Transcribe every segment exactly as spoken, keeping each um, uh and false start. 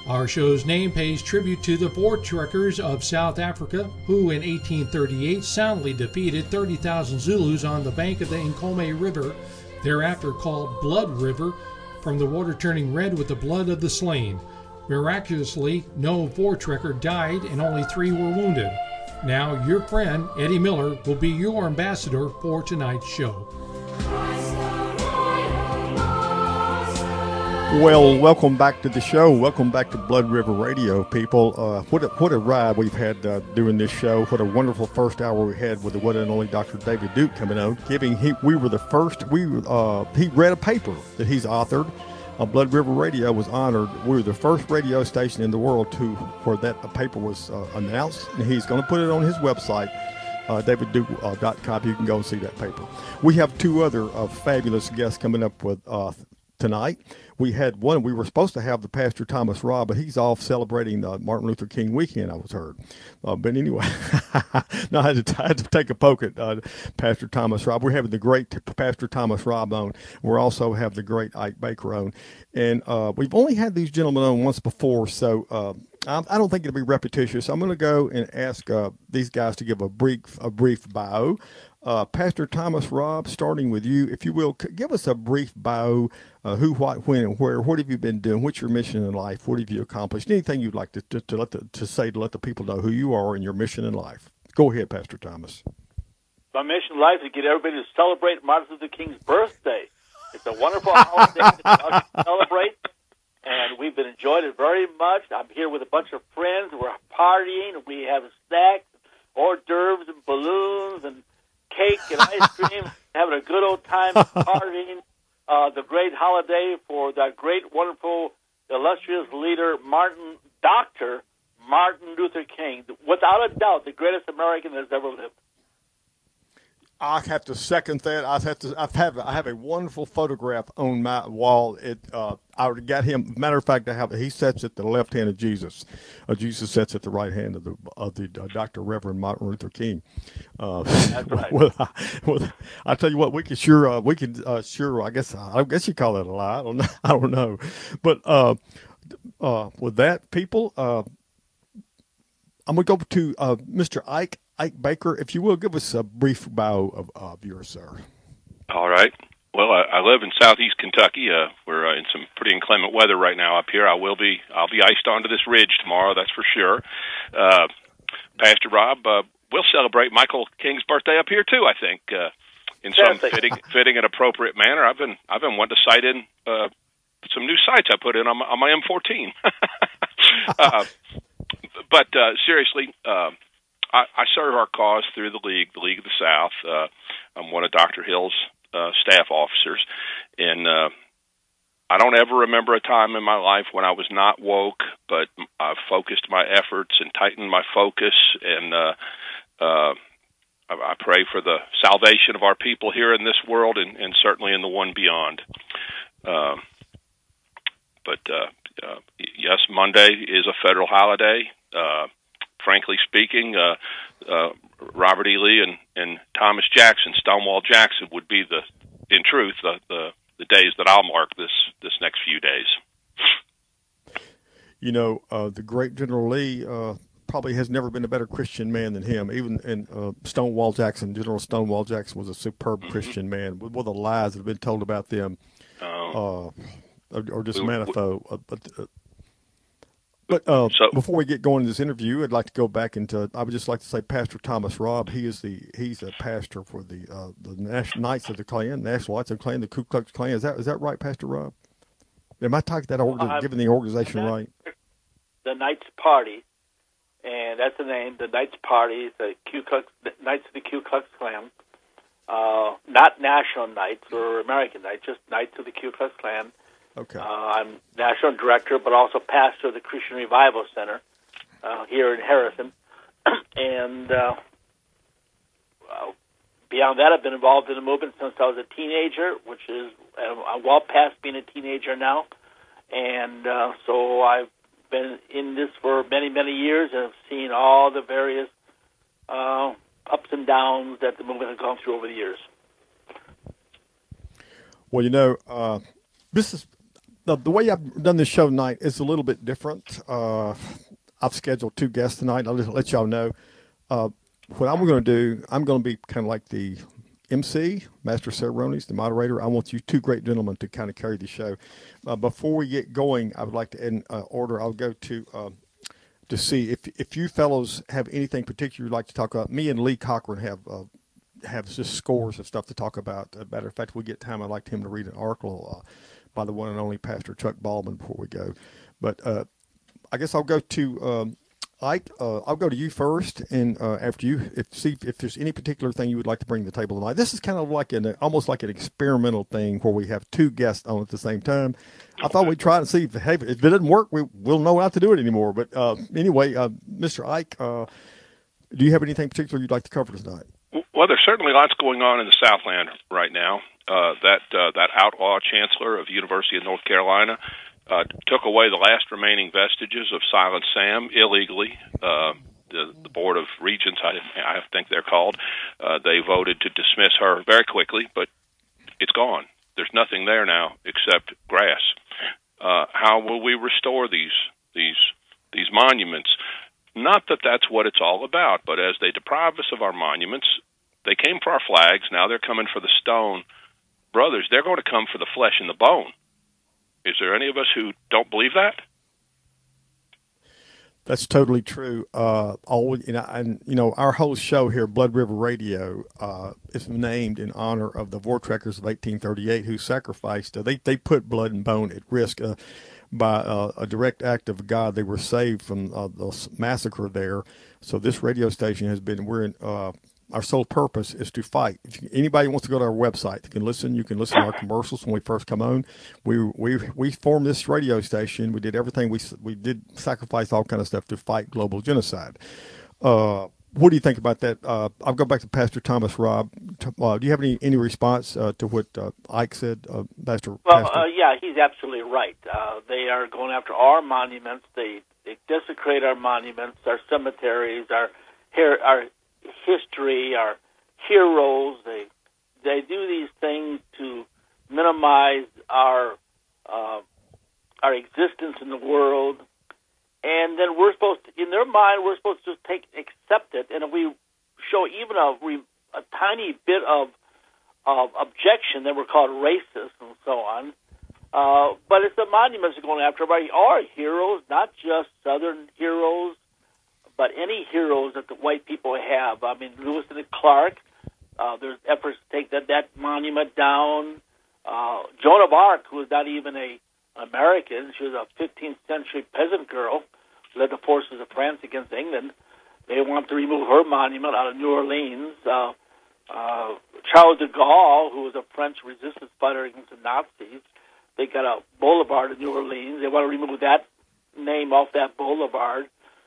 Our show's name pays tribute to the Voortrekkers of South Africa, who in eighteen thirty-eight soundly defeated thirty thousand Zulus on the bank of the Nkomo River, thereafter called Blood River, from the water turning red with the blood of the slain. Miraculously, no Voortrekker died and only three were wounded. Now, your friend, Eddie Miller, will be your ambassador for tonight's show. Well, welcome back to the show. Welcome back to Blood River Radio, people. Uh, what a, what a ride we've had uh, doing this show. What a wonderful first hour we had with the one and only Doctor David Duke coming on. Giving he, we were the first. We uh, he read a paper that he's authored. Uh, Blood River Radio was honored. We were the first radio station in the world to where that paper was uh, announced, and he's going to put it on his website. Uh, david duke dot com. You can go and see that paper. We have two other uh, fabulous guests coming up with uh, tonight. We had one, we were supposed to have the Pastor Thomas Robb, but he's off celebrating the Martin Luther King weekend, I was heard. Uh, but anyway, no, I had, to, I had to take a poke at uh, Pastor Thomas Robb. We're having the great Pastor Thomas Robb on. We also have the great Ike Baker on. And uh, we've only had these gentlemen on once before, so uh, I, I don't think it'll be repetitious. I'm going to go and ask uh, these guys to give a brief, a brief bio. Uh, Pastor Thomas Robb, starting with you, if you will, give us a brief bio, uh, who, what, when, and where. What have you been doing? What's your mission in life? What have you accomplished? Anything you'd like to, to, to, let the, to say to let the people know who you are and your mission in life. Go ahead, Pastor Thomas. My mission in life is to get everybody to celebrate Martin Luther King's birthday. It's a wonderful holiday to celebrate, and we've been enjoying it very much. I'm here with a bunch of friends. We're partying. We have snacks, hors d'oeuvres, and balloons, and cake and ice cream, having a good old time partying. Uh, the great holiday for that great, wonderful, illustrious leader, Martin, Doctor Martin Luther King. Without a doubt, the greatest American that has ever lived. I have to second that. I have to. I have. I have a wonderful photograph on my wall. It. Uh, I got him. Matter of fact, I have. He sits at the left hand of Jesus. Uh, Jesus sits at the right hand of the of the uh, Doctor Reverend Martin Luther King. Uh, That's right. Well, I, well, I tell you what, we could sure. Uh, we could uh, sure. I guess. I guess you call it a lie. I don't know. I don't know. But uh, uh, with that, people, uh, I'm gonna go to uh, Mister Ike. Ike Baker, if you will, give us a brief bio of, of yours, sir. All right. Well, I, I live in southeast Kentucky. Uh, we're uh, in some pretty inclement weather right now up here. I will be. I'll be iced onto this ridge tomorrow. That's for sure. Uh, Pastor Robb, uh, we'll celebrate Michael King's birthday up here too. I think uh, in some fitting, fitting and appropriate manner. I've been I've been wanting to cite in uh, some new sites I put in on my, on my M fourteen. uh, but uh, seriously. Uh, I, I serve our cause through the League, the League of the South. Uh, I'm one of Doctor Hill's uh, staff officers, and uh, I don't ever remember a time in my life when I was not woke, but I've focused my efforts and tightened my focus, and uh, uh, I, I pray for the salvation of our people here in this world and, and certainly in the one beyond. Uh, but, uh, uh, yes, Monday is a federal holiday. Uh, Frankly speaking, uh, uh, Robert E. Lee and, and Thomas Jackson, Stonewall Jackson, would be the, in truth, the, the, the days that I'll mark this, this next few days. You know, uh, the great General Lee uh, probably has never been a better Christian man than him. Even in uh, Stonewall Jackson, General Stonewall Jackson was a superb mm-hmm. Christian man. With all the lies that have been told about them, uh, uh, or just we, manifold. We, uh, but, uh, But uh, so, before we get going to this interview, I'd like to go back into. I would just like to say, Pastor Thomas Robb. He is the he's a pastor for the uh, the National Knights of the Klan, National Knights of the Klan, the Ku Klux Klan. Is that is that right, Pastor Robb? Am I talking that organ, uh, giving the organization right? The Knights Party, and that's the name. The Knights Party, the Ku Klux the Knights of the Ku Klux Klan, uh, not National Knights or American Knights, just Knights of the Ku Klux Klan. Okay. Uh, I'm national director, but also pastor of the Christian Revival Center uh, here in Harrison. and uh, well, beyond that, I've been involved in the movement since I was a teenager, which is uh, I'm well past being a teenager now. And uh, so I've been in this for many, many years and have seen all the various uh, ups and downs that the movement has gone through over the years. Well, you know, uh, this is the, the way I've done this show tonight is a little bit different. Uh, I've scheduled two guests tonight. I'll just let y'all know. Uh, what I'm going to do, I'm going to be kind of like the M C, Master of Ceremonies, the moderator. I want you two great gentlemen to kind of carry the show. Uh, before we get going, I would like to, in uh, order, I'll go to uh, to see if if you fellows have anything particular you'd like to talk about. Me and Lee Cochran have uh, have just scores of stuff to talk about. As a matter of fact, we get time, I'd like him to read an article uh, by the one and only Pastor Chuck Baldwin before we go. But uh, I guess I'll go to um, Ike. Uh, I'll go to you first, and uh, after you, if see if there's any particular thing you would like to bring to the table tonight. This is kind of like an almost like an experimental thing where we have two guests on at the same time. I thought we'd try and see if, hey, if it doesn't work, we we'll know how to do it anymore. But uh, anyway, uh, Mister Ike, uh, do you have anything particular you'd like to cover tonight? Well, there's certainly lots going on in the Southland right now. Uh, that uh, that outlaw chancellor of the University of North Carolina uh, took away the last remaining vestiges of Silent Sam illegally. Uh, the, the Board of Regents, I, I think they're called, uh, they voted to dismiss her very quickly, but it's gone. There's nothing there now except grass. Uh, how will we restore these these these monuments? Not that that's what it's all about, but as they deprive us of our monuments, they came for our flags, now they're coming for the stone. Brothers, they're going to come for the flesh and the bone. Is there any of us who don't believe that? That's totally true. Uh, always, you know, and you know, our whole show here, Blood River Radio, uh, is named in honor of the Voortrekkers of eighteen thirty-eight, who sacrificed. Uh, they they put blood and bone at risk uh, by uh, a direct act of God. They were saved from uh, the massacre there. So this radio station has been. We're in. Uh, Our sole purpose is to fight. If anybody wants to go to our website, you can listen. You can listen to our commercials when we first come on. We we we formed this radio station. We did everything. We we did sacrifice all kind of stuff to fight global genocide. Uh, what do you think about that? Uh, I'll go back to Pastor Thomas Robb. Uh, do you have any any response uh, to what uh, Ike said, uh, Pastor? Well, Pastor? Uh, yeah, he's absolutely right. Uh, they are going after our monuments. They they desecrate our monuments, our cemeteries, our here our. history, our heroes. They they do these things to minimize our uh, our existence in the world, and then we're supposed to, in their mind, we're supposed to just take accept it, and if we show even a a tiny bit of of objection, then we're called racist and so on. Uh, but it's the monuments are going after by our heroes, not just Southern heroes, but any heroes that the white people have. I mean, Lewis and Clark, uh, there's efforts to take that, that monument down. Uh, Joan of Arc, who was not even a American, she was a fifteenth century peasant girl, led the forces of France against England. They want to remove her monument out of New Orleans. Uh, uh, Charles de Gaulle, who was a French resistance fighter against the Nazis, they got a boulevard in New Orleans. They want to remove that name off that boulevard.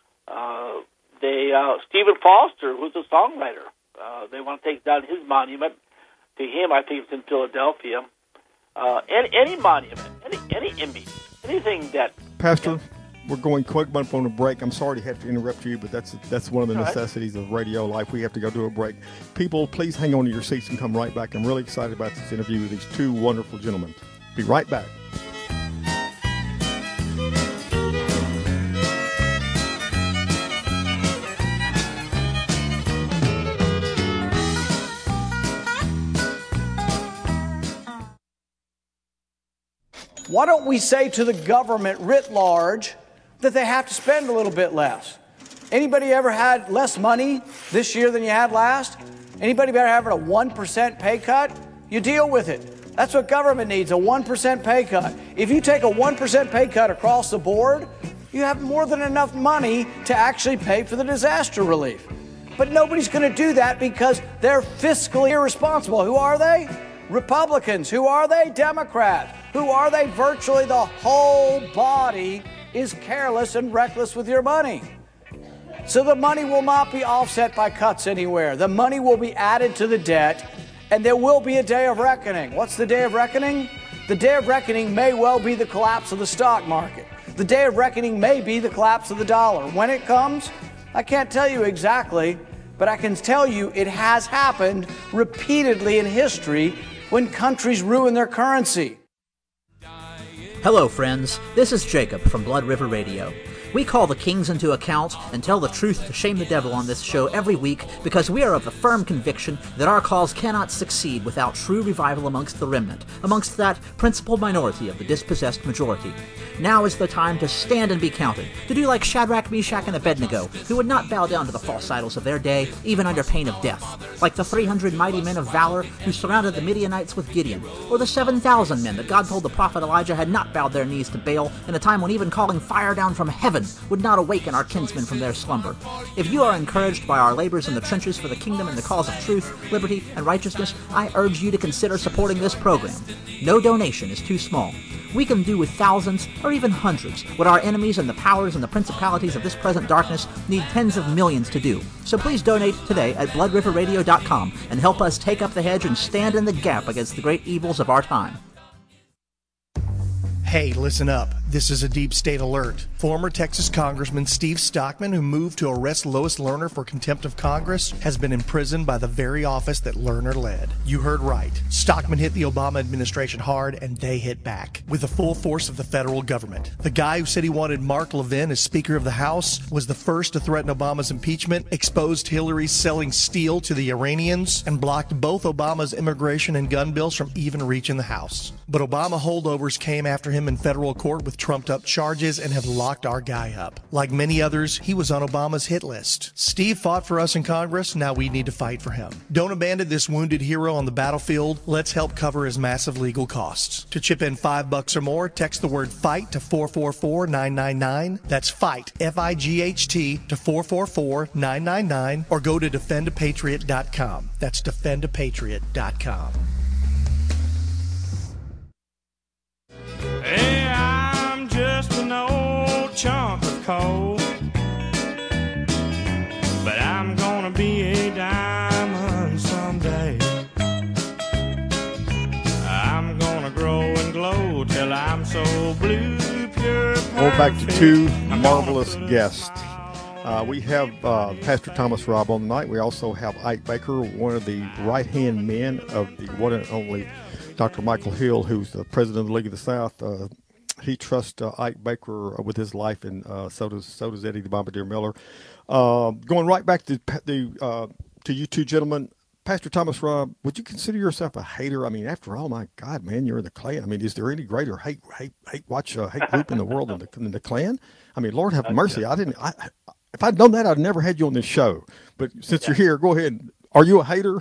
Uh, they uh, Stephen Foster, who's a songwriter, uh, they want to take down his monument. To him, I think it's in Philadelphia. Uh, any, any monument, any any image, anything that. Pastor, you know, we're going quick bump on a break. I'm sorry to have to interrupt you, but that's that's one of the necessities of radio life. We have to go to a break. People, please hang on to your seats and come right back. I'm really excited about this interview with these two wonderful gentlemen. Be right back. Why don't we say to the government writ large that they have to spend a little bit less? Anybody ever had less money this year than you had last? Anybody ever having a one percent pay cut? You deal with it. That's what government needs, a one percent pay cut. If you take a one percent pay cut across the board, you have more than enough money to actually pay for the disaster relief. But nobody's going to do that because they're fiscally irresponsible. Who are they? Republicans. Who are they? Democrats. Who are they? Virtually the whole body is careless and reckless with your money. So the money will not be offset by cuts anywhere. The money will be added to the debt, and there will be a day of reckoning. What's the day of reckoning? The day of reckoning may well be the collapse of the stock market. The day of reckoning may be the collapse of the dollar. When it comes, I can't tell you exactly, but I can tell you it has happened repeatedly in history when countries ruin their currency. Hello, friends. This is Jacob from Blood River Radio. We call the kings into account and tell the truth to shame the devil on this show every week because we are of the firm conviction that our cause cannot succeed without true revival amongst the remnant, amongst that principal minority of the dispossessed majority. Now is the time to stand and be counted, to do like Shadrach, Meshach, and Abednego, who would not bow down to the false idols of their day, even under pain of death, like the three hundred mighty men of valor who surrounded the Midianites with Gideon, or the seven thousand men that God told the prophet Elijah had not bowed their knees to Baal in a time when even calling fire down from heaven would not awaken our kinsmen from their slumber. If you are encouraged by our labors in the trenches for the kingdom and the cause of truth, liberty, and righteousness, I urge you to consider supporting this program. No donation is too small. We can do with thousands, or even hundreds, what our enemies and the powers and the principalities of this present darkness need tens of millions to do. So please donate today at blood river radio dot com and help us take up the hedge and stand in the gap against the great evils of our time. Hey, listen up. This is a deep state alert. Former Texas Congressman Steve Stockman, who moved to arrest Lois Lerner for contempt of Congress, has been imprisoned by the very office that Lerner led. You heard right. Stockman hit the Obama administration hard, and they hit back with the full force of the federal government. The guy who said he wanted Mark Levin as Speaker of the House was the first to threaten Obama's impeachment, exposed Hillary selling steel to the Iranians, and blocked both Obama's immigration and gun bills from even reaching the House. But Obama holdovers came after him in federal court with trumped-up charges and have locked our guy up. Like many others, he was on Obama's hit list. Steve fought for us in Congress, now we need to fight for him. Don't abandon this wounded hero on the battlefield. Let's help cover his massive legal costs. To chip in five bucks or more, text the word FIGHT to four four four nine nine nine. That's FIGHT, F I G H T, to four four four nine nine nine, or go to defend a patriot dot com. That's defend a patriot dot com. Hey, I'm just an old chunk of coal, but I'm gonna be a diamond someday. I'm gonna grow and glow till I'm so blue, pure, perfect. Go back to two marvelous guests. Uh, we have uh, Pastor Thomas Robb on tonight. We also have Ike Baker, one of the right-hand men of the one and only Doctor Michael Hill, who's the president of the League of the South. Uh, he trusts uh, Ike Baker with his life, and uh, so does so does Eddie the Bombardier Miller. Uh, going right back to the uh, to you two gentlemen, Pastor Thomas Robb, would you consider yourself a hater? I mean, after all, my God, man, you're in the Klan. I mean, is there any greater hate hate hate watch uh, hate group in the world than the, than the Klan? I mean, Lord have mercy. I didn't. I, if I'd known that, I'd never had you on this show. But since yeah. you're here, go ahead. Are you a hater?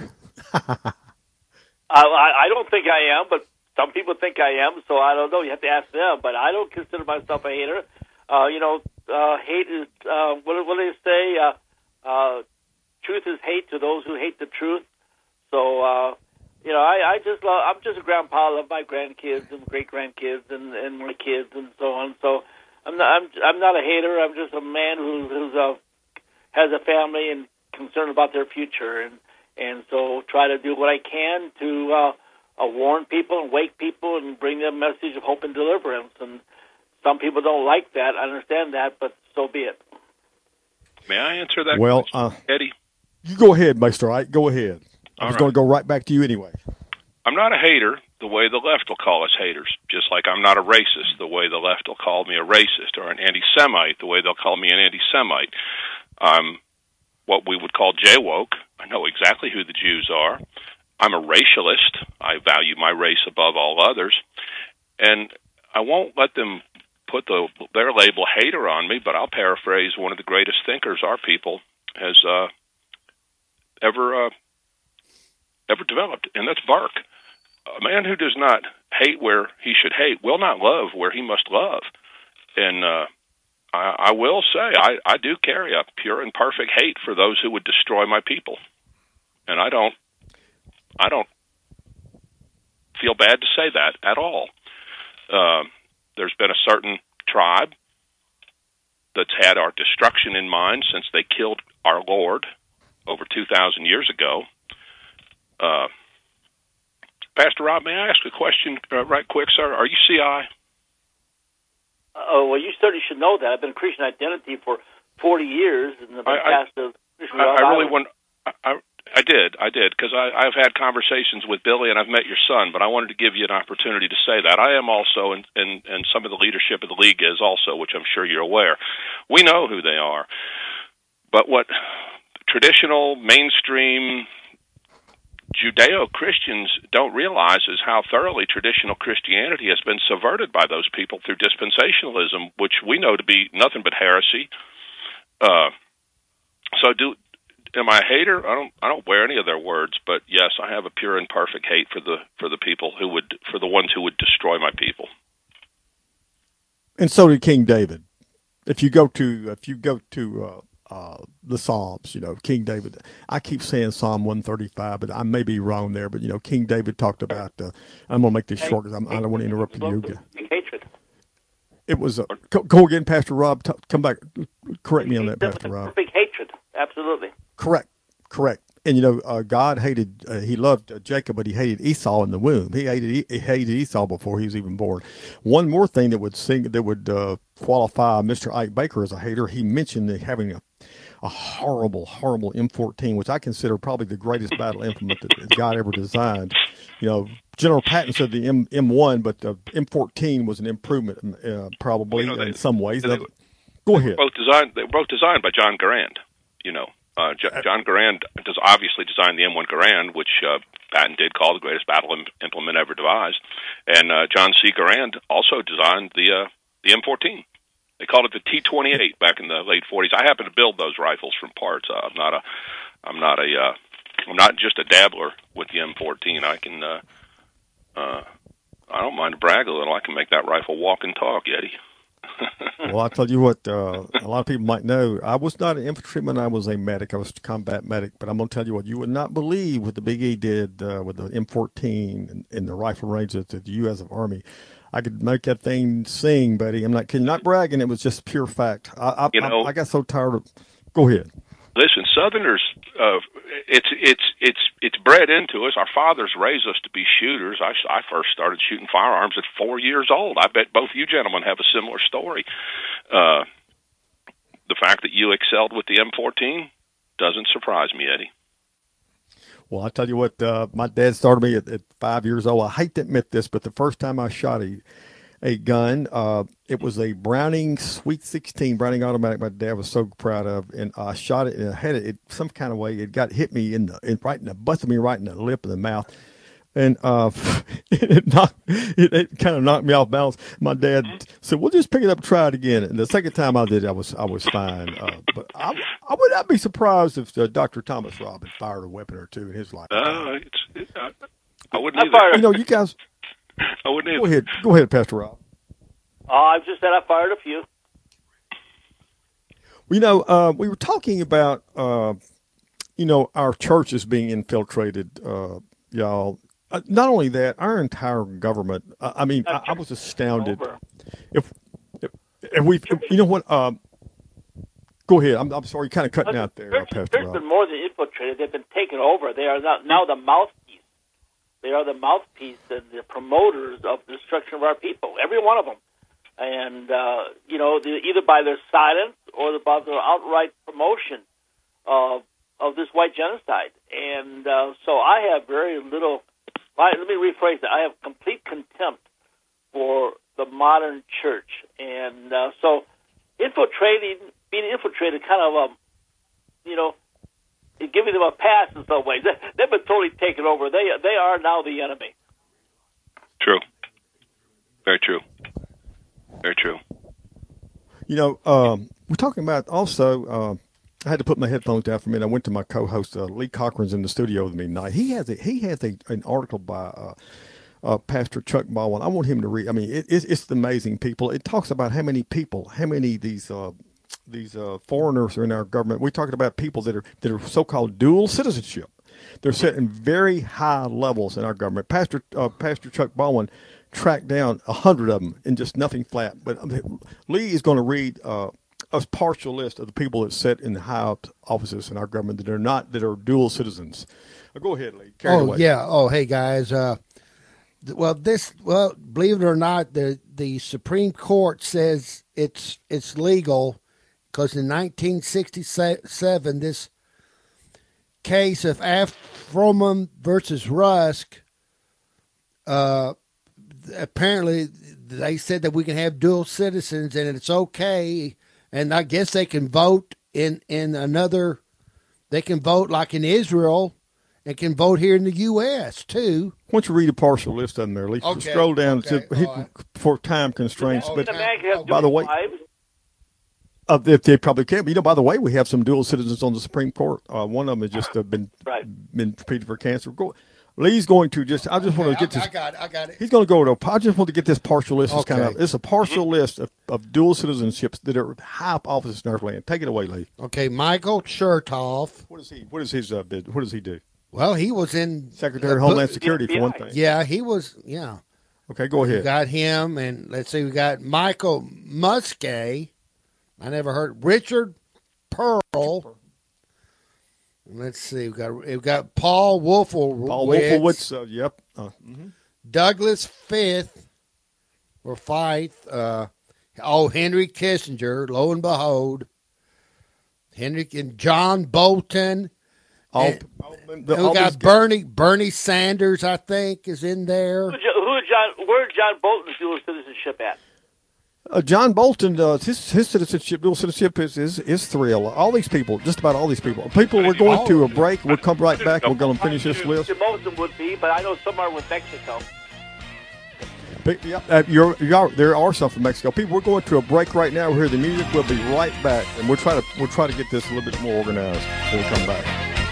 I, I don't think I am, but some people think I am, so I don't know. You have to ask them. But I don't consider myself a hater. Uh, you know, uh, hate is, uh, what, what do they say? Uh, uh, truth is hate to those who hate the truth. So, uh, you know, I, I just love, I'm just a grandpa. I love my grandkids and great-grandkids and, and my kids and so on. So I'm not, I'm, I'm not a hater. I'm just a man who who's a, has a family and concerned about their future. And, And so try to do what I can to uh, uh, warn people and wake people and bring them a message of hope and deliverance. And some people don't like that. I understand that, but so be it. May I answer that well, question, uh, Eddie? You go ahead, Mister Ike. Go ahead. I was right. going to go right back to you anyway. I'm not a hater the way the left will call us haters, just like I'm not a racist the way the left will call me a racist, or an anti-Semite the way they'll call me an anti-Semite. I'm what we would call J-woke. I know exactly who the Jews are. I'm a racialist. I value my race above all others. And I won't let them put the, their label hater on me, but I'll paraphrase one of the greatest thinkers our people has uh, ever uh, ever developed, and that's Burke. A man who does not hate where he should hate will not love where he must love. And uh, I, I will say I, I do carry a pure and perfect hate for those who would destroy my people. And I don't, I don't feel bad to say that at all. Uh, there's been a certain tribe that's had our destruction in mind since they killed our Lord over two thousand years ago. Uh, Pastor Robb, may I ask a question uh, right quick, sir? Are you C I? Oh, well, you certainly should know that. I've been a Christian Identity for forty years in the I, past I, of I, I really want. I, I did, I did, because I've had conversations with Billy and I've met your son, but I wanted to give you an opportunity to say that. I am also, and, and, and some of the leadership of the league is also, which I'm sure you're aware. We know who they are. But what traditional, mainstream Judeo-Christians don't realize is how thoroughly traditional Christianity has been subverted by those people through dispensationalism, which we know to be nothing but heresy. Uh, so do... Am I a hater? I don't. I don't wear any of their words, but yes, I have a pure and perfect hate for the for the people who would for the ones who would destroy my people. And so did King David. If you go to if you go to uh, uh, the Psalms, you know, King David. I keep saying Psalm one thirty-five, but I may be wrong there. But you know, King David talked about. Uh, I'm going to make this short because I don't want to interrupt you. Hatred. It was. Uh, go, go again, Pastor Rob. T- come back. Correct me on that, Pastor Rob. Big hatred. Absolutely. Correct, correct. And, you know, uh, God hated, uh, he loved uh, Jacob, but he hated Esau in the womb. He hated he hated Esau before he was even born. One more thing that would sing, that would uh, qualify Mister Ike Baker as a hater, he mentioned that having a, a horrible, horrible M fourteen, which I consider probably the greatest battle implement that God ever designed. You know, General Patton said the M, M1, but the M fourteen was an improvement, uh, probably, you know, they, in some ways. They, Go ahead. Both designed, they were both designed by John Garand, you know. Uh, J- John Garand does obviously designed the M one Garand, which uh, Patton did call the greatest battle im- implement ever devised, and uh, John C. Garand also designed the uh, the M fourteen. They called it the T twenty-eight back in the late forties. I happen to build those rifles from parts. Uh, I'm not a, I'm not a, uh, I'm not just a dabbler with the M fourteen. I can, uh, uh, I don't mind to brag a little. I can make that rifle walk and talk, Yeti. Well, I'll tell you what, uh, a lot of people might know, I was not an infantryman, I was a medic. I was a combat medic, but I'm going to tell you what, you would not believe what the Big E did uh, with the M fourteen and, and the rifle range of the U S Army. I could make that thing sing, buddy. I'm not kidding, not bragging, it was just pure fact. I, I, you know, I, I got so tired of, go ahead. Listen, Southerners, uh, it's it's it's it's bred into us. Our fathers raised us to be shooters. I, I first started shooting firearms at four years old. I bet both you gentlemen have a similar story. Uh, the fact that you excelled with the M fourteen doesn't surprise me, Eddie. Well, I tell you what, uh, my dad started me at, at five years old. I hate to admit this, but the first time I shot a a gun, uh, it was a Browning Sweet sixteen Browning automatic. My dad was so proud of, and I shot it and I had it, it some kind of way. It got hit me in the in, right in the busted me right in the lip of the mouth, and uh, it knocked it, it kind of knocked me off balance. My dad said, "We'll just pick it up and try it again." And the second time I did, I was I was fine. Uh, but I, I would not be surprised if uh, Doctor Thomas Robb had fired a weapon or two in his life. Uh, it's, it, I, I wouldn't I either. fired, you know, you guys. I wouldn't either. Go ahead, go ahead, Pastor Rob. Oh, I just said I fired a few. You know, uh, we were talking about, uh, you know, our churches being infiltrated, uh, y'all. Uh, not only that, our entire government. Uh, I mean, I, I was astounded. If, if, if we, if, you know what? Um, go ahead. I'm, I'm sorry, kind of cutting out there, uh, Pastor There's Rob. been more than infiltrated. They've been taken over. They are now, now the mouthpiece. They are the mouthpiece and the promoters of the destruction of our people. Every one of them. And, uh, you know, the, either by their silence or by their outright promotion of of this white genocide. And uh, so I have very little, let me rephrase that, I have complete contempt for the modern church. And uh, so infiltrating, being infiltrated kind of, um, you know, giving them a pass in some ways. They've been totally taken over. They They are now the enemy. True. Very true. Very true. You know, um, we're talking about also, uh, I had to put my headphones down for a minute. I went to my co-host, uh, Lee Cochran's in the studio with me tonight. He has a, he has a, an article by uh, uh, Pastor Chuck Baldwin. I want him to read. I mean, it, it's, it's amazing, people. It talks about how many people, how many these uh, these uh, foreigners are in our government. We're talking about people that are that are so-called dual citizenship. They're setting very high levels in our government. Pastor uh, Pastor Chuck Baldwin tracked down a hundred of them in just nothing flat. But I mean, Lee is going to read uh, a partial list of the people that sit in the high offices in our government that are not that are dual citizens. Uh, go ahead, Lee. Carry oh away. yeah. Oh hey guys. Uh, th- well, this well, believe it or not, the the Supreme Court says it's it's legal because in nineteen sixty-seven this case of Afroman versus Rusk, uh, apparently they said that we can have dual citizens and it's okay, and I guess they can vote in, in another, they can vote like in Israel and can vote here in the U S too. Why don't you read a partial list of them there, Lee? Okay. Scroll down Okay. to, he, Right. for time constraints. Can But a man have by the way, wives? uh, if they probably can. But, you know, by the way, we have some dual citizens on the Supreme Court. Uh, one of them has just uh, been Right. been treated for cancer. Go, Lee's going to just. I just want to get I, this. I got it. I got it. He's going to go to. I just want to get this partial list. It's kind Okay. of. It's a partial list of, of dual citizenships that are high offices in our land. Take it away, Lee. Okay, Michael Chertoff. What is he? What is his uh, bid? What does he do? Well, he was in Secretary of uh, Homeland but- Security for one thing. Yeah, he was. Yeah, Okay, go we ahead. got him, and let's see, we got Michael Muscat. I never heard Richard Pearl. Let's see, we got we got Paul Wolfowitz. Paul Wolfowitz. Uh, yep. Uh, Douglas Fifth or Fife. Uh, oh, Henry Kissinger. Lo and behold, Henry and John Bolton. all, And- all, the, And all we got these- Bernie Bernie Sanders, I think, is in there. Who, who John? Where's John Bolton's dual citizenship at? Uh, John Bolton, uh, his his citizenship, dual citizenship is, is is thrill. All these people, just about all these people. People, we're going to a break. We'll come right back. We're going to finish this list. Most of them would be, but I know some are with Mexico. But, yeah, uh, you're, you're, there are some from Mexico. People, we're going to a break right now. We'll hear the music. We'll be right back, and we'll try to we'll try to get this a little bit more organized when we come back.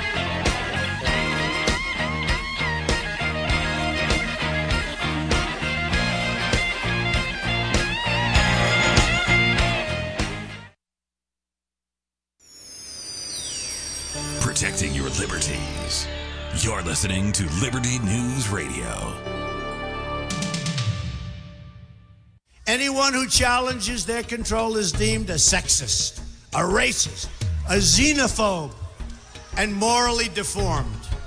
Protecting your liberties. You're listening to Liberty News Radio. Anyone who challenges their control is deemed a sexist, a racist, a xenophobe, and morally deformed.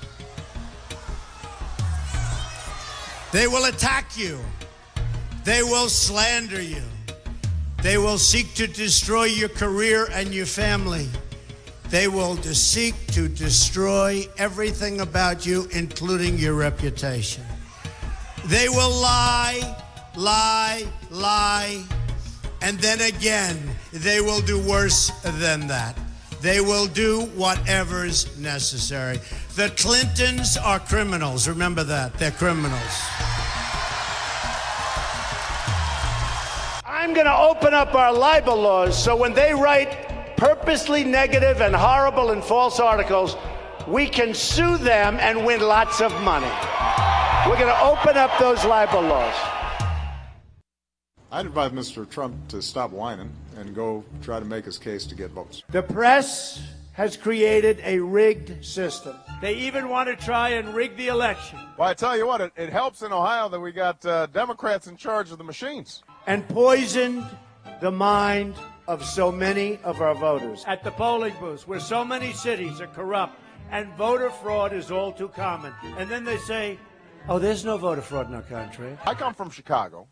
They will attack you. They will slander you. They will seek to destroy your career and your family. They will de- seek to destroy everything about you, including your reputation. They will lie, lie, lie, and then again, they will do worse than that. They will do whatever's necessary. The Clintons are criminals. Remember that. They're criminals. I'm going to open up our libel laws so when they write purposely negative and horrible and false articles, we can sue them and win lots of money. We're going to open up those libel laws. I'd advise Mister Trump to stop whining and go try to make his case to get votes. The press has created a rigged system. They even want to try and rig the election. Well, I tell you what, it, it helps in Ohio that we got uh, Democrats in charge of the machines. And poisoned the mind of so many of our voters. At the polling booths, where so many cities are corrupt and voter fraud is all too common. And then they say, oh, there's no voter fraud in our country. I come from Chicago,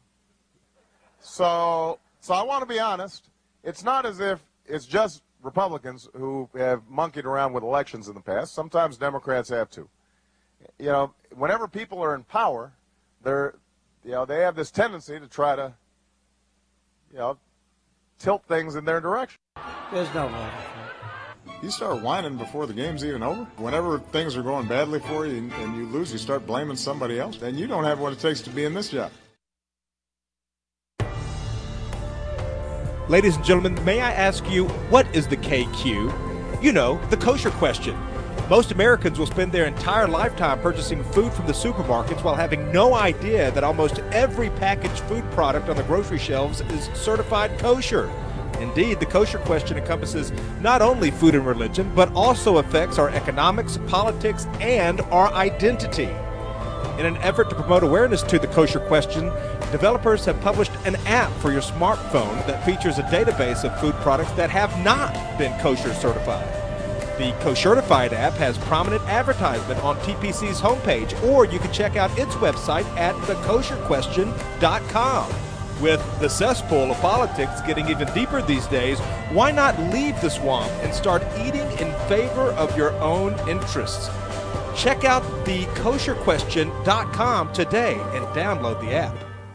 so so I want to be honest. It's not as if it's just Republicans who have monkeyed around with elections in the past. Sometimes Democrats have too. You know, whenever people are in power, they're, you know, they have this tendency to try to, you know, tilt things in their direction. There's no voter fraud. You start whining before the game's even over. Whenever things are going badly for you and, and you lose, you start blaming somebody else. Then you don't have what it takes to be in this job. Ladies and gentlemen, may I ask you, what is the K Q? You know, the kosher question. Most Americans will spend their entire lifetime purchasing food from the supermarkets while having no idea that almost every packaged food product on the grocery shelves is certified kosher. Indeed, the kosher question encompasses not only food and religion, but also affects our economics, politics, and our identity. In an effort to promote awareness to the kosher question, developers have published an app for your smartphone that features a database of food products that have not been kosher certified. The Koshertified app has prominent advertisement on T P C's homepage, or you can check out its website at the kosher question dot com. With the cesspool of politics getting even deeper these days, why not leave the swamp and start eating in favor of your own interests? Check out the kosher question dot com today and download the app.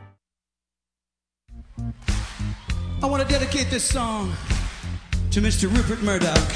I want to dedicate this song to Mister Rupert Murdoch.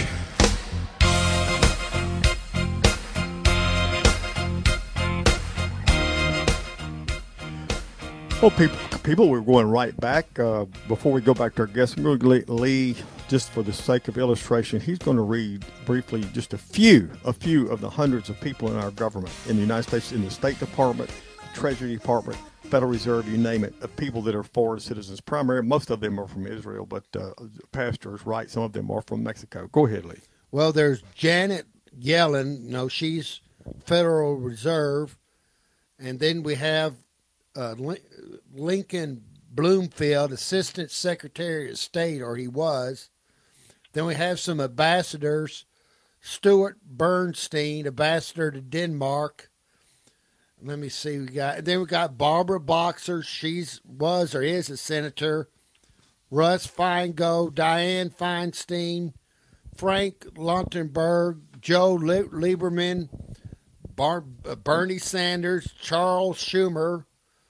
Well, people, people, we're going right back. Uh, before we go back to our guest, I'm going to let Lee, just for the sake of illustration, he's going to read briefly just a few, a few of the hundreds of people in our government, in the United States, in the State Department, Treasury Department, Federal Reserve, you name it, of people that are foreign citizens. Primarily, most of them are from Israel, but uh, Pastor is right, some of them are from Mexico. Go ahead, Lee. Well, there's Janet Yellen. You know, she's Federal Reserve. And then we have uh, Lincoln Bloomfield, Assistant Secretary of State, or he was. Then we have some ambassadors. Stuart Bernstein, ambassador to Denmark. Let me see. We got then we got Barbara Boxer. She's was or is a senator. Russ Feingold, Dianne Feinstein, Frank Lautenberg, Joe Lieberman, Bar, uh, Bernie Sanders, Charles Schumer.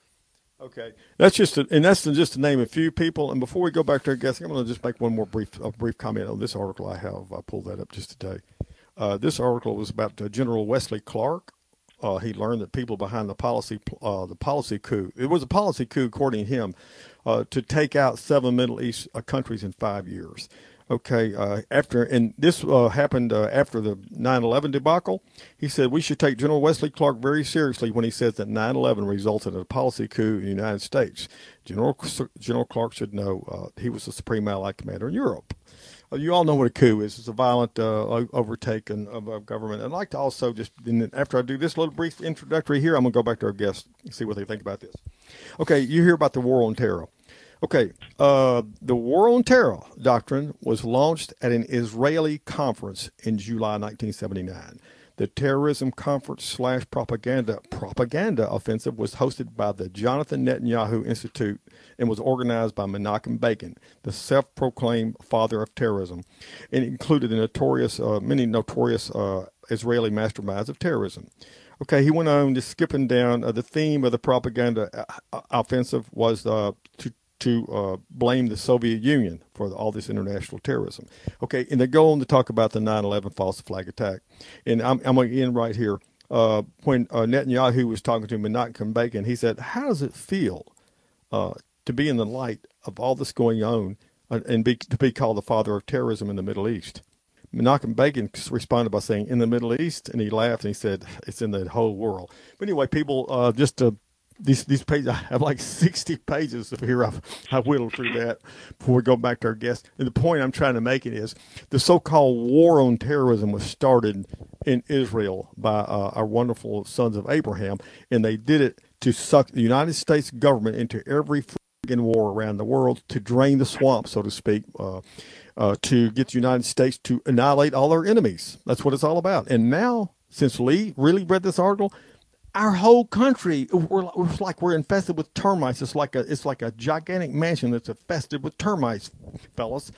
Okay, that's just a, and that's just to name a few people. And before we go back to our guest, I'm going to just make one more brief a brief comment on this article I have. I pulled that up just today. Uh, this article was about uh, General Wesley Clark. Uh, he learned that people behind the policy uh, the policy coup. It was a policy coup, according to him, uh, to take out seven Middle East uh, countries in five years. Okay, uh, after and this uh, happened uh, after the nine eleven debacle. He said we should take General Wesley Clark very seriously when he says that nine eleven resulted in a policy coup in the United States. General General Clark should know uh, he was the Supreme Allied Commander in Europe. Uh, you all know what a coup is. It's a violent uh, overtake of, of government. I'd like to also just, after I do this little brief introductory here, I'm going to go back to our guests and see what they think about this. Okay, you hear about the War on Terror. Okay, uh, the War on Terror doctrine was launched at an Israeli conference in July nineteen seventy-nine. The terrorism conference slash propaganda propaganda offensive was hosted by the Jonathan Netanyahu Institute and was organized by Menachem Begin, the self-proclaimed father of terrorism. It included the notorious, uh, many notorious uh, Israeli masterminds of terrorism. Okay, he went on to skipping down. Uh, the theme of the propaganda uh, offensive was uh, to to uh, blame the Soviet Union for the, all this international terrorism. Okay, and they go on to talk about the nine eleven false flag attack. And I'm, I'm going to end right here. Uh, when uh, Netanyahu was talking to Menachem Begin, he said, how does it feel uh, to be in the light of all this going on uh, and be, to be called the father of terrorism in the Middle East? Menachem Begin responded by saying, in the Middle East, and he laughed and he said, it's in the whole world. But anyway, people, uh, just to These these pages, I have like sixty pages of here. I've, I've whittled through that before we go back to our guest. And the point I'm trying to make it is the so-called war on terrorism was started in Israel by uh, our wonderful sons of Abraham, and they did it to suck the United States government into every friggin' war around the world, to drain the swamp, so to speak, uh, uh, to get the United States to annihilate all our enemies. That's what it's all about. And now, since Lee really read this article, our whole country, we're, we're like we're infested with termites. It's like a it's like a gigantic mansion that's infested with termites, fellas.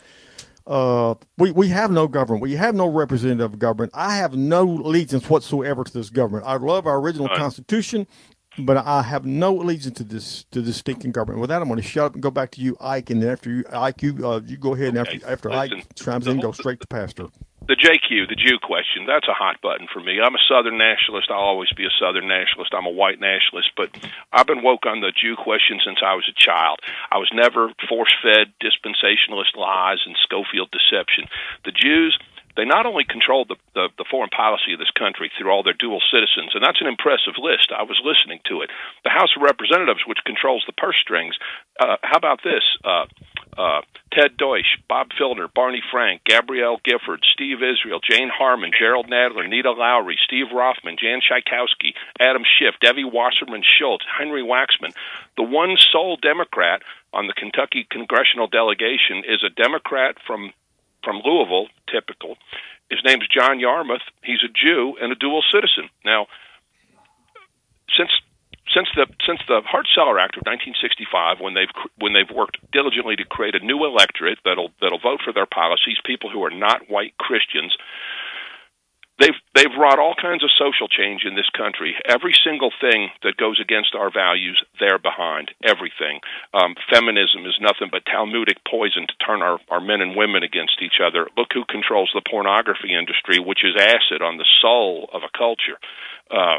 Uh, we we have no government. We have no representative government. I have no allegiance whatsoever to this government. I love our original right. Constitution, but I have no allegiance to this to this stinking government. With that, I'm going to shut up and go back to you, Ike. And after you, Ike, you uh, you go ahead and okay. after after Listen, Ike chimes in, go straight to Pastor. The J Q, the Jew question, that's a hot button for me. I'm a Southern nationalist. I'll always be a Southern nationalist. I'm a white nationalist, but I've been woke on the Jew question since I was a child. I was never force-fed dispensationalist lies and Schofield deception. The Jews, they not only controlled the, the, the foreign policy of this country through all their dual citizens, and that's an impressive list. I was listening to it. The House of Representatives, which controls the purse strings. Uh, how about this? Uh, uh, Ted Deutsch, Bob Filner, Barney Frank, Gabrielle Gifford, Steve Israel, Jane Harmon, Gerald Nadler, Nita Lowry, Steve Rothman, Jan Tchaikovsky, Adam Schiff, Debbie Wasserman Schultz, Henry Waxman. The one sole Democrat on the Kentucky congressional delegation is a Democrat from from Louisville, typical. His name's John Yarmuth. He's a Jew and a dual citizen. Now, since since the since the Hart-Celler Act of nineteen sixty-five, when they've when they've worked diligently to create a new electorate that'll that'll vote for their policies, people who are not white Christians, they've they've wrought all kinds of social change in this country. Every single thing that goes against our values, they're behind. Everything. Um, feminism is nothing but Talmudic poison to turn our, our men and women against each other. Look who controls the pornography industry, which is acid on the soul of a culture. Uh,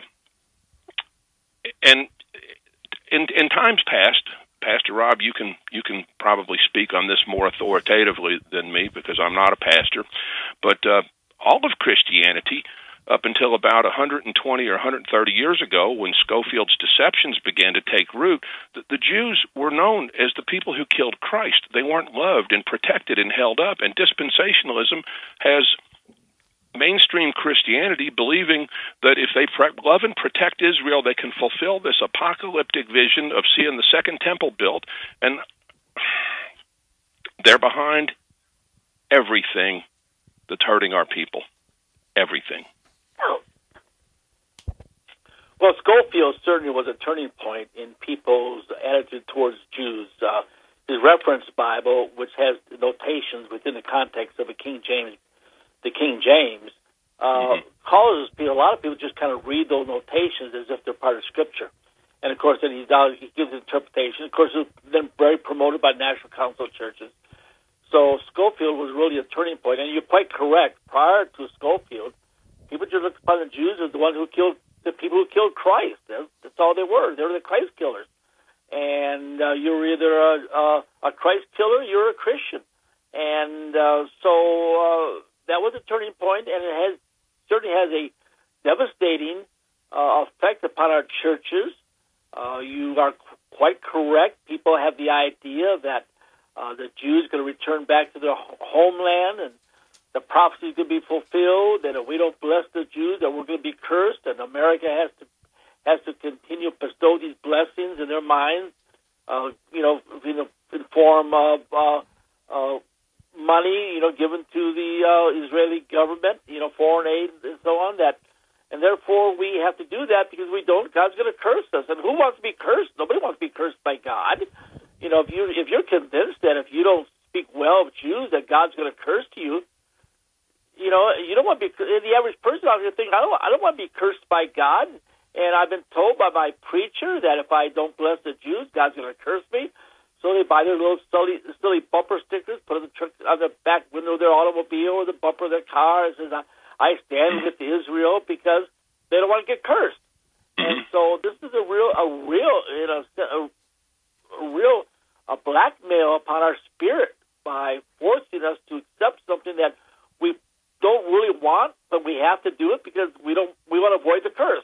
and in in times past, Pastor Rob, you can you can probably speak on this more authoritatively than me because I'm not a pastor, but uh, all of Christianity, up until about one hundred twenty or one hundred thirty years ago, when Schofield's deceptions began to take root, the, the Jews were known as the people who killed Christ. They weren't loved and protected and held up, and dispensationalism has mainstream Christianity believing that if they love and protect Israel, they can fulfill this apocalyptic vision of seeing the second temple built, and they're behind everything that's hurting our people. Everything. Well, Scofield certainly was a turning point in people's attitude towards Jews. Uh, his reference Bible, which has notations within the context of a King James the King James, uh, mm-hmm. causes people, a lot of people just kind of read those notations as if they're part of Scripture. And, of course, then he, does, he gives interpretation. Of course, it's then very promoted by National Council of Churches. So Scofield was really a turning point. And you're quite correct. Prior to Scofield, people just looked upon the Jews as the ones who killed, the people who killed Christ. That's, that's all they were. They were the Christ killers. And uh, you're either a, a, a Christ killer, you're a Christian. And uh, so... Uh, that was a turning point, and it has certainly has a devastating uh, effect upon our churches. Uh, you are qu- quite correct. People have the idea that uh, the Jews are going to return back to their ho- homeland, and the prophecy is going to be fulfilled, and if we don't bless the Jews, that we're going to be cursed, and America has to has to continue to bestow these blessings in their minds, uh, you know, in the in form of uh, uh, money, you know, given to the uh, Israeli government, you know, foreign aid and so on. That, and therefore we have to do that because we don't. God's going to curse us, and who wants to be cursed? Nobody wants to be cursed by God. You know, if you if you're convinced that if you don't speak well of Jews, that God's going to curse to you, you know, you don't want to be. The average person out here thinking, I don't, I don't want to be cursed by God. And I've been told by my preacher that if I don't bless the Jews, God's going to curse me. So they buy their little silly, silly bumper stickers, put on the, truck, on the back window of their automobile or the bumper of their car. It says, I stand with Israel, because they don't want to get cursed. And so this is a real, a real, you know, a, a real a blackmail upon our spirit by forcing us to accept something that we don't really want, but we have to do it because we don't. We want to avoid the curse.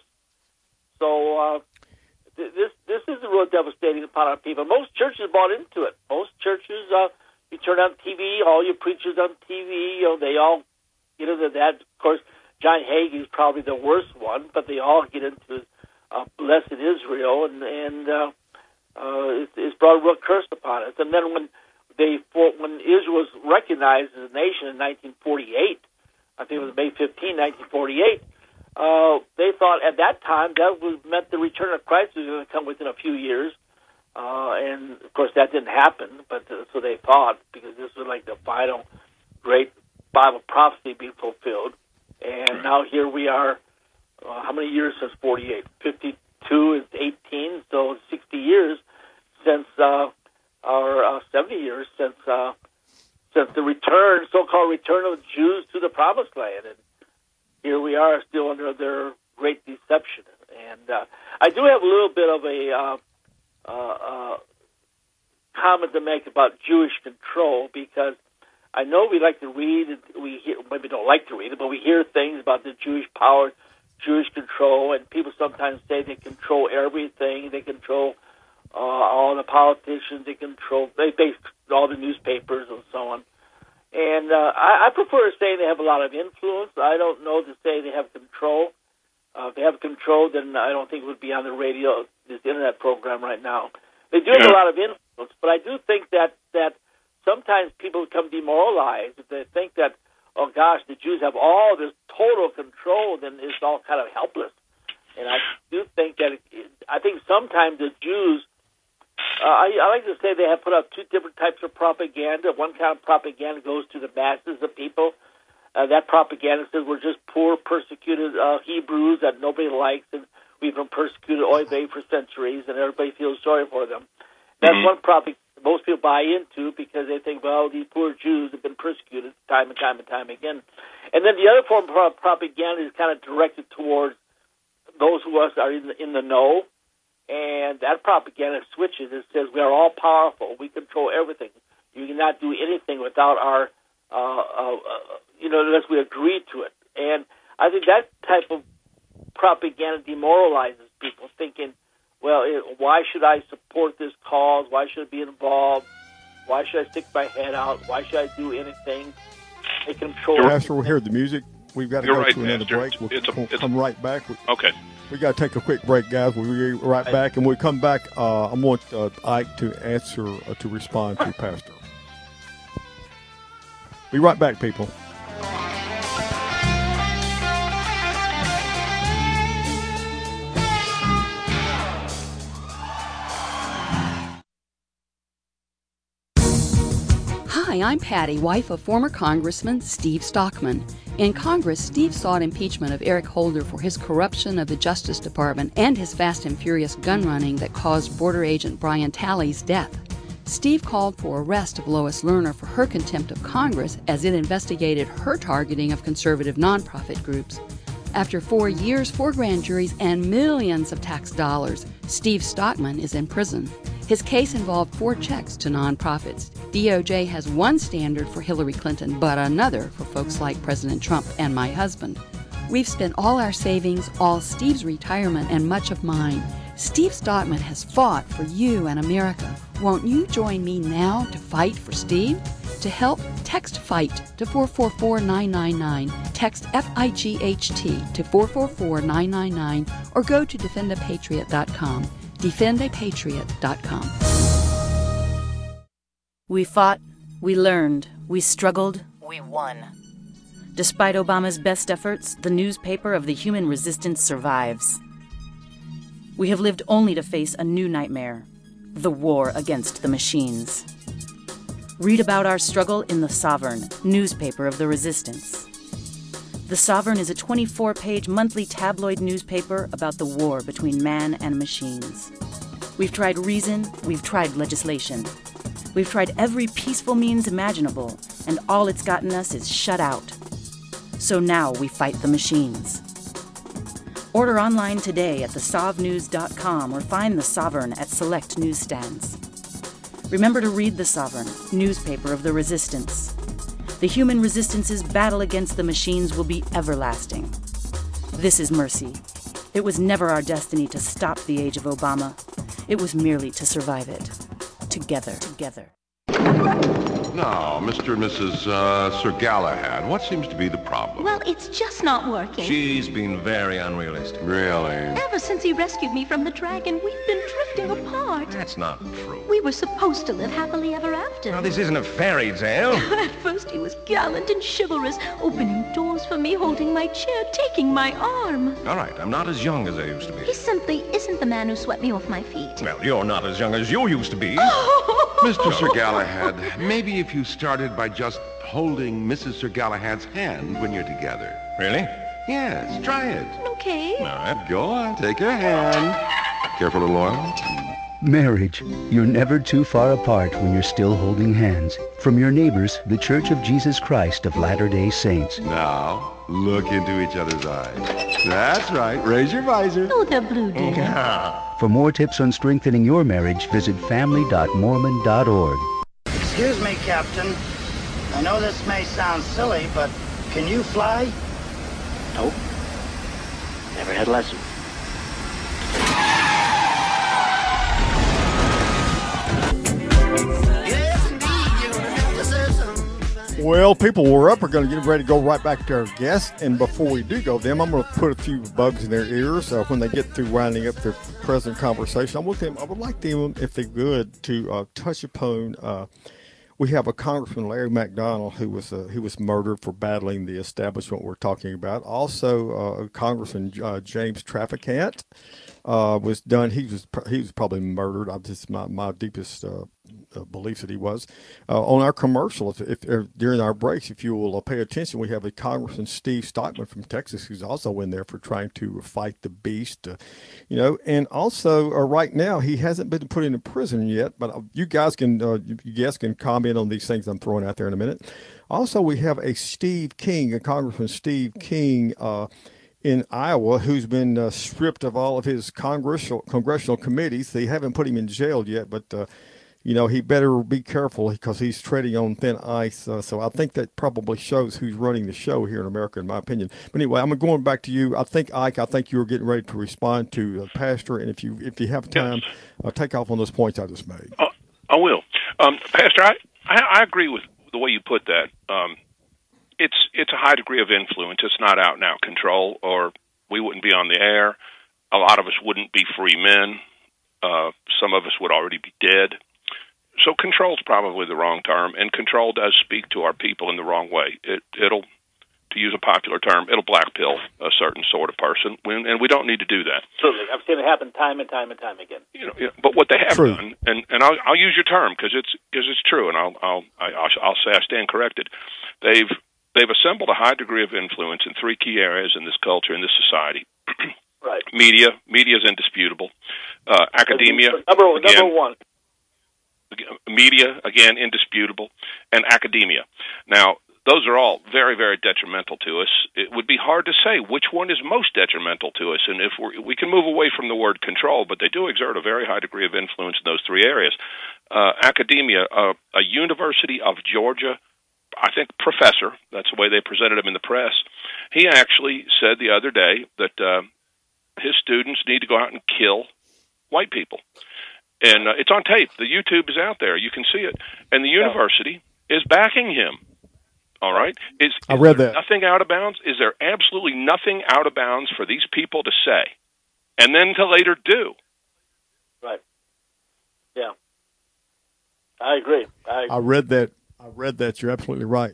So uh, th- this this is real devastating upon our people. Most churches bought into it. Most churches, uh, you turn on T V, all your preachers on T V, you know, they all get into that. Of course, John Hagee is probably the worst one, but they all get into uh, blessed Israel, and and uh, uh, it's, it's brought a real curse upon us. And then when they for, when Israel was recognized as a nation in nineteen forty-eight, I think it was May fifteenth, nineteen forty-eight. Uh, they thought at that time that was meant the return of Christ was going to come within a few years, uh, and of course that didn't happen. But uh, so they thought, because this was like the final great Bible prophecy being fulfilled. And now here we are. Uh, how many years since forty-eight? fifty-two is eighteen, so sixty years since, uh, or uh, seventy years since uh, since the return, so-called return of the Jews to the Promised Land. And here we are still under their great deception. And uh, I do have a little bit of a uh, uh, uh, comment to make about Jewish control, because I know we like to read, we hear, maybe don't like to read it, but we hear things about the Jewish power, Jewish control, and people sometimes say they control everything. They control uh, all the politicians. They control, they base all the newspapers and so on. And uh, I, I prefer to say they have a lot of influence. I don't know to say they have control. Uh, if they have control, then I don't think it would be on the radio, this internet program right now. They do have a lot of influence, but I do think that that sometimes people become demoralized if they think that, oh gosh, the Jews have all this total control, then it's all kind of helpless. And I do think that it, I think think sometimes the Jews, uh, I, I like to say they have put up two different types of propaganda. One kind of propaganda goes to the masses of people. Uh, that propaganda says we're just poor, persecuted uh, Hebrews that nobody likes, and we've been persecuted oy vey for centuries, and everybody feels sorry for them. That's mm-hmm. one propaganda most people buy into because they think, well, these poor Jews have been persecuted time and time and time again. And then the other form of propaganda is kind of directed towards those who us are in the, in the know, and that propaganda switches. It says we are all powerful. We control everything. You cannot do anything without our, uh, uh, you know, unless we agree to it. And I think that type of propaganda demoralizes people, thinking, well, it, why should I support this cause? Why should I be involved? Why should I stick my head out? Why should I do anything? They control. Pastor, we'll hear the music. We've got to You're go right, to another Pastor. break. We'll, it's a, we'll it's come a, right back. Okay. We got to take a quick break, guys. We'll be right back. And when we come back, uh, I want uh, Ike to answer, uh, to respond to Pastor. Be right back, people. Hi, I'm Patty, wife of former Congressman Steve Stockman. In Congress, Steve sought impeachment of Eric Holder for his corruption of the Justice Department and his fast and furious gun running that caused border agent Brian Talley's death. Steve called for arrest of Lois Lerner for her contempt of Congress as it investigated her targeting of conservative nonprofit groups. After four years, four grand juries, and millions of tax dollars, Steve Stockman is in prison. His case involved four checks to nonprofits. D O J has one standard for Hillary Clinton, but another for folks like President Trump and my husband. We've spent all our savings, all Steve's retirement, and much of mine. Steve Stockman has fought for you and America. Won't you join me now to fight for Steve? To help, text FIGHT to four four four nine nine nine, text F I G H T to four four four nine nine nine, or go to defend a patriot dot com. defend a patriot dot com. We fought, we learned, we struggled, we won. Despite Obama's best efforts, the newspaper of the human resistance survives. We have lived only to face a new nightmare, the war against the machines. Read about our struggle in The Sovereign, newspaper of the resistance. The Sovereign is a twenty-four page monthly tabloid newspaper about the war between man and machines. We've tried reason, we've tried legislation. We've tried every peaceful means imaginable, and all it's gotten us is shut out. So now we fight the machines. Order online today at the sov news dot com or find The Sovereign at select newsstands. Remember to read The Sovereign, newspaper of the resistance. The human resistance's battle against the machines will be everlasting. This is mercy. It was never our destiny to stop the age of Obama. It was merely to survive it. Together, together. Now, Mister and Missus Uh, Sir Galahad, what seems to be the problem? Well, it's just not working. She's been very unrealistic. Really? Ever since he rescued me from the dragon, we've been drifting apart. That's not true. We were supposed to live happily ever after. Now, this isn't a fairy tale. At first he was gallant and chivalrous, opening doors for me, holding my chair, taking my arm. All right, I'm not as young as I used to be. He simply isn't the man who swept me off my feet. Well, you're not as young as you used to be. Mister Sir Galahad, maybe if you started by just holding Missus Sir Galahad's hand when you're together. Really? Yes, try it. Okay. All right, go on, take her hand. Careful, little oil. Marriage. You're never too far apart when you're still holding hands. From your neighbors, the Church of Jesus Christ of Latter-day Saints. Now, look into each other's eyes. That's right. Raise your visor. Oh, they're blue, dear. Yeah. For more tips on strengthening your marriage, visit family dot mormon dot org. Excuse me, Captain. I know this may sound silly, but can you fly? Nope. Never had a lesson. Well, people, we're up. We're going to get ready to go right back to our guests. And before we do go them, I'm going to put a few bugs in their ears uh, when they get through winding up their present conversation. I want them, I would like them, if they're good, to uh, touch upon uh, we have a Congressman, Larry McDonald, who was uh, who was murdered for battling the establishment we're talking about. Also, uh, Congressman uh, James Traficant uh, was done. He was he was probably murdered. I just my my deepest uh, uh, beliefs that he was. Uh, on our commercial, if, if, if during our breaks, if you will uh, pay attention, we have a Congressman Steve Stockman from Texas who's also in there for trying to fight the beast. Uh, you know, and also uh, right now he hasn't been put into prison yet, but uh, you guys can uh, you, you guys can comment on these things I'm throwing out there in a minute. Also, we have a Steve King, a Congressman Steve King uh, in Iowa, who's been uh, stripped of all of his congressional congressional committees. They haven't put him in jail yet, but uh, you know he better be careful because he's treading on thin ice. Uh, so I think that probably shows who's running the show here in America, in my opinion. But anyway, I'm going back to you. I think Ike, I think you were getting ready to respond to uh, Pastor, and if you if you have time, yes. uh, take off on those points I just made. Uh, I will, um, Pastor. I, I I agree with the way you put that. Um, it's it's a high degree of influence. It's not out and out control, or we wouldn't be on the air. A lot of us wouldn't be free men. Uh, some of us would already be dead. So control is probably the wrong term, and control does speak to our people in the wrong way. It, it'll, to use a popular term, it'll black pill a certain sort of person, and we don't need to do that. Certainly, I've seen it happen time and time and time again. You know, but what they have True. done, and, and I'll, I'll use your term because it's because it's true, and I'll I'll I'll, I'll say I stand corrected. They've they've assembled a high degree of influence in three key areas in this culture, in this society. Right. Media, media is indisputable. Uh, academia, number again, number one. Media, again, indisputable, and academia. Now, those are all very, very detrimental to us. It would be hard to say which one is most detrimental to us, and if we're, we can move away from the word control, but they do exert a very high degree of influence in those three areas. Uh, academia, uh, a University of Georgia, I think, professor, that's the way they presented him in the press, he actually said the other day that uh, his students need to go out and kill white people. And uh, it's on tape. The YouTube is out there. You can see it. And the university yeah. is backing him. All right? Is, I read is there that. nothing out of bounds? Is there absolutely nothing out of bounds for these people to say and then to later do? Right. Yeah. I agree. I, agree. I read that. I read that. You're absolutely right.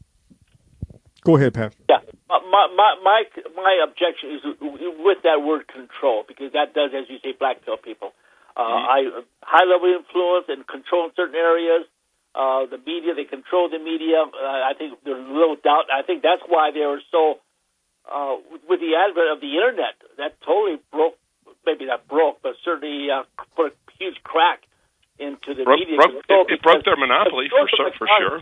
Go ahead, Pastor. Yeah. My, my, my, my objection is with that word control, because that does, as you say, black pill people. Uh, mm-hmm. I, high-level influence and control in certain areas. Uh, the media, they control the media. Uh, I think there's little doubt. I think that's why they were so, uh, with the advent of the Internet, that totally broke, maybe not broke, but certainly uh, put a huge crack into the broke, media. Broke, it, it broke their monopoly, for, so, for sure.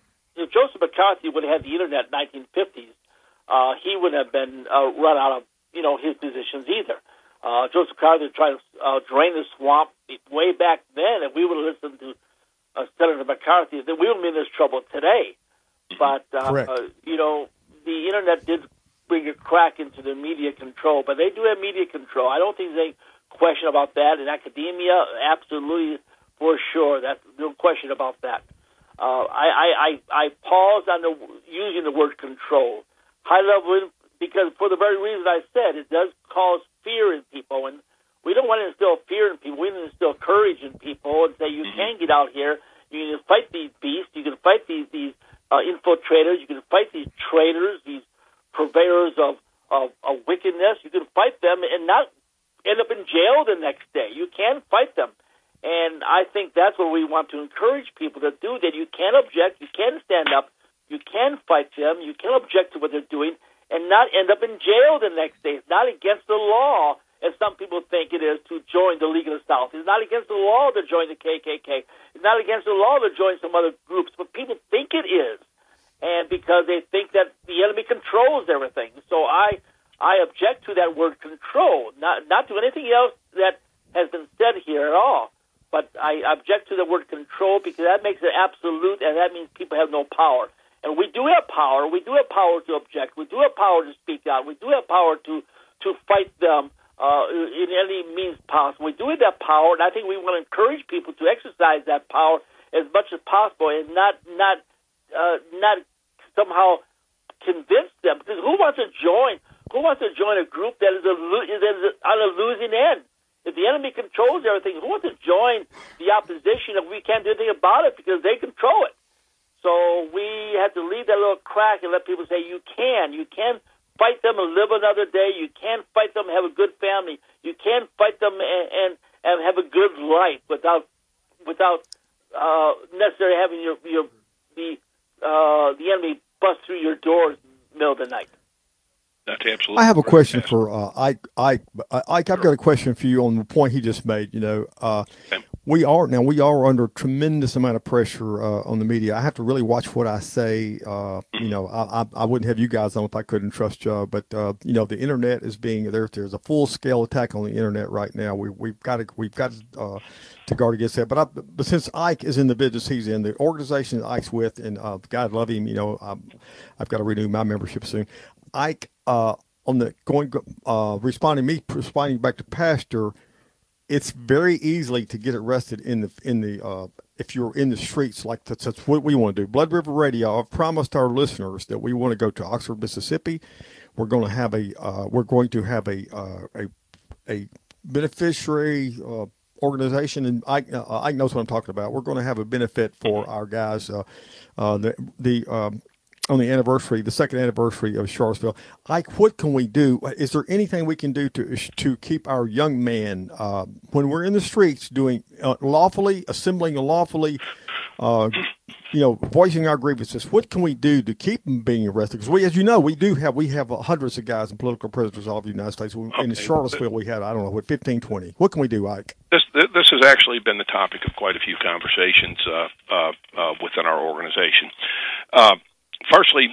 If Joseph McCarthy would have had the Internet in the nineteen fifties, uh, he wouldn't have been uh, run out of, you know, his positions either. Uh, Joseph McCarthy tried to uh, drain the swamp way back then, and we would have listened to uh, Senator McCarthy. Then we wouldn't be in this trouble today. But, uh, uh, you know, the Internet did bring a crack into the media control, but they do have media control. I don't think there's any question about that. In academia, absolutely, for sure. That's no question about that. Uh, I, I, I, I pause on the, using the word control. High level, because for the very reason I said, it does cause fear in people, and we don't want to instill fear in people. We want to instill courage in people and say, you can get out here, you can fight these beasts, you can fight these, these uh, infiltrators, you can fight these traitors, these purveyors of, of, of wickedness. You can fight them and not end up in jail the next day. You can fight them. And I think that's what we want to encourage people to do, that you can object, you can stand up, you can fight them, you can object to what they're doing, and not end up in jail the next day. It's not against the law, as some people think it is, to join the League of the South. It's not against the law to join the K K K. It's not against the law to join some other groups, but people think it is, and because they think that the enemy controls everything. So I I object to that word control, not not to anything else that has been said here at all. But I object to the word control because that makes it absolute, and that means people have no power. And we do have power. We do have power to object. We do have power to speak out. We do have power to, to fight them uh, in any means possible. We do have that power, and I think we want to encourage people to exercise that power as much as possible, and not not uh, not somehow convince them. Because who wants to join? Who wants to join a group that is, a, is on a losing end? If the enemy controls everything, who wants to join the opposition if we can't do anything about it because they control it? So we have to leave that little crack and let people say, you can. You can fight them and live another day. You can fight them and have a good family. You can fight them and, and, and have a good life without without uh, necessarily having your, your the uh, the enemy bust through your doors in the middle of the night. That's absolutely. I have a question for uh, Ike. Ike, Ike, I've got a question for you on the point he just made. You know, uh, okay. we are now we are under a tremendous amount of pressure uh, on the media. I have to really watch what I say. Uh, you know, I, I, I wouldn't have you guys on if I couldn't trust you. But uh, you know, the internet is being there. There's a full scale attack on the internet right now. We we've got to we've got to, uh, to guard against that. But I, but since Ike is in the business he's in, the organization that Ike's with, and uh, God love him. You know, I'm, I've got to renew my membership soon. Ike, uh, on the going, uh, responding me, responding back to Pastor, it's very easily to get arrested in the in the uh, if you're in the streets like that's, that's what we want to do. Blood River Radio. I've promised our listeners that we want to go to Oxford, Mississippi. We're going to have a uh, we're going to have a uh, a a beneficiary uh, organization, and Ike, uh, Ike knows what I'm talking about. We're going to have a benefit for our guys. Uh, uh, the the um, on the anniversary, the second anniversary of Charlottesville. Ike, what can we do? Is there anything we can do to to keep our young men, uh, when we're in the streets doing uh, lawfully, assembling lawfully, uh, you know, voicing our grievances? What can we do to keep them being arrested? Because we, as you know, we do have, we have hundreds of guys and political prisoners all over the United States. Okay. In Charlottesville, we had, I don't know, what, fifteen, twenty. What can we do, Ike? This this has actually been the topic of quite a few conversations uh, uh, uh, within our organization. Uh, Firstly,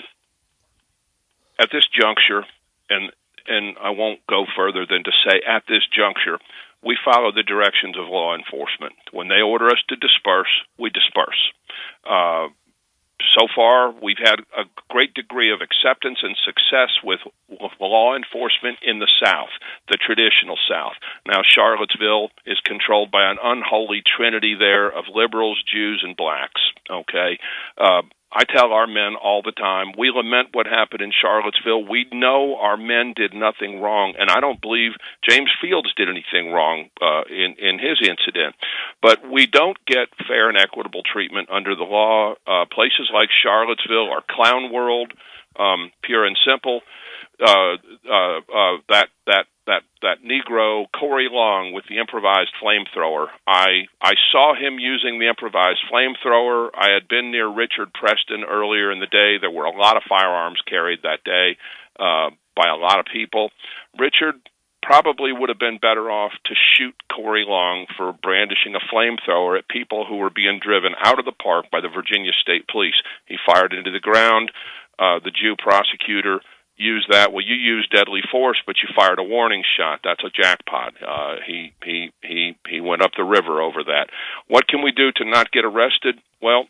at this juncture, and and I won't go further than to say at this juncture, we follow the directions of law enforcement. When they order us to disperse, we disperse. Uh, so far, we've had a great degree of acceptance and success with, with law enforcement in the South, the traditional South. Now, Charlottesville is controlled by an unholy trinity there of liberals, Jews, and blacks, okay? Uh, I tell our men all the time, we lament what happened in Charlottesville. We know our men did nothing wrong, and I don't believe James Fields did anything wrong uh, in, in his incident. But we don't get fair and equitable treatment under the law. Uh, places like Charlottesville are clown world, um, pure and simple. Uh, uh, uh, that that that that Negro Corey Long with the improvised flamethrower. I I saw him using the improvised flamethrower. I had been near Richard Preston earlier in the day. There were a lot of firearms carried that day uh, by a lot of people. Richard probably would have been better off to shoot Corey Long for brandishing a flamethrower at people who were being driven out of the park by the Virginia State Police. He fired into the ground. Uh, the Jew prosecutor use that. Well, you used deadly force, but you fired a warning shot. That's a jackpot. Uh, he he he he went up the river over that. What can we do to not get arrested? Well,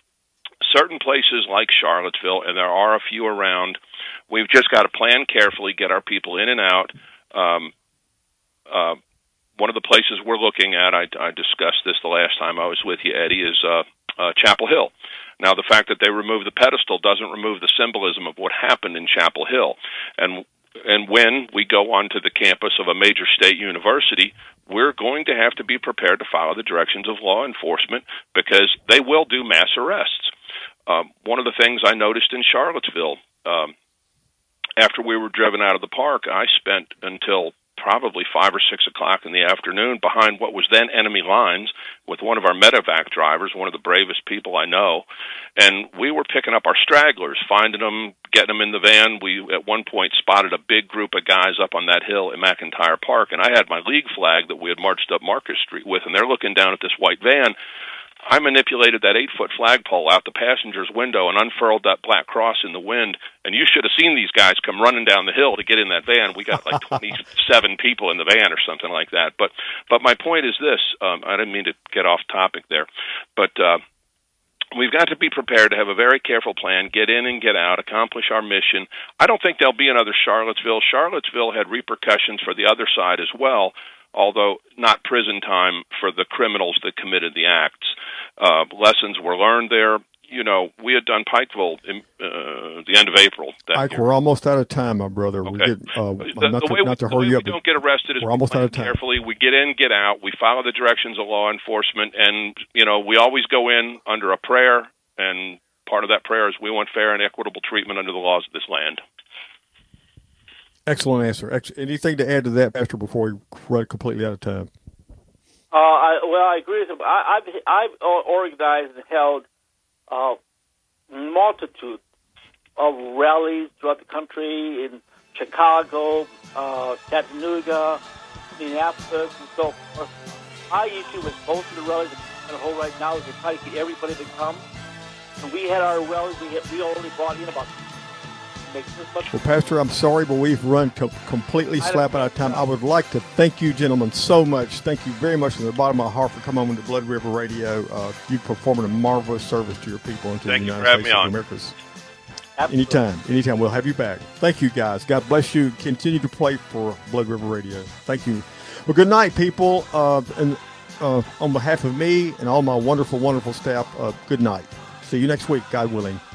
certain places like Charlottesville, and there are a few around, we've just got to plan carefully, get our people in and out. Um, uh, one of the places we're looking at, I, I discussed this the last time I was with you, Eddie, is uh, uh, Chapel Hill. Now, the fact that they removed the pedestal doesn't remove the symbolism of what happened in Chapel Hill. And and when we go onto the campus of a major state university, we're going to have to be prepared to follow the directions of law enforcement because they will do mass arrests. Um, one of the things I noticed in Charlottesville, um, after we were driven out of the park, I spent until probably five or six o'clock in the afternoon behind what was then enemy lines with one of our medevac drivers, one of the bravest people I know, and we were picking up our stragglers, finding them, getting them in the van. We, at one point, spotted a big group of guys up on that hill at McIntyre Park, and I had my league flag that we had marched up Marcus Street with, and they're looking down at this white van. I manipulated that eight-foot flagpole out the passenger's window and unfurled that black cross in the wind, and you should have seen these guys come running down the hill to get in that van. We got like twenty-seven people in the van or something like that. But but my point is this. Um, I didn't mean to get off topic there, but uh, we've got to be prepared to have a very careful plan, get in and get out, accomplish our mission. I don't think there'll be another Charlottesville. Charlottesville had repercussions for the other side as well, although not prison time for the criminals that committed the acts. Uh, lessons were learned there. you know, we had done Pikeville in uh, the end of April. That Ike, year. we're almost out of time, my brother. Okay. We get, uh, the, not the to, way, not to we, the hurry way you we up. don't get arrested is we're we almost plan out of time. carefully. We get in, get out. We follow the directions of law enforcement, and you know, we always go in under a prayer. And part of that prayer is we want fair and equitable treatment under the laws of this land. Excellent answer. Ex- anything to add to that, Pastor, before we run completely out of time? Uh, I, well, I agree with him. I, I've I've organized and held uh, multitude of rallies throughout the country in Chicago, uh, Chattanooga, Minneapolis, and so forth. My issue with most of the rallies that we hold right now is to try to get everybody to come. And we had our rallies. We had, we only brought in about. Well, Pastor, I'm sorry, but we've run co- completely slap out of time. I would like to thank you, gentlemen, so much. Thank you very much from the bottom of my heart for coming on to Blood River Radio. Uh, you performing a marvelous service to your people and to Thank the you United for having States me of on. America. Absolutely. Anytime, anytime. We'll have you back. Thank you, guys. God bless you. Continue to play for Blood River Radio. Thank you. Well, good night, people. Uh, and uh, on behalf of me and all my wonderful, wonderful staff, uh, good night. See you next week, God willing.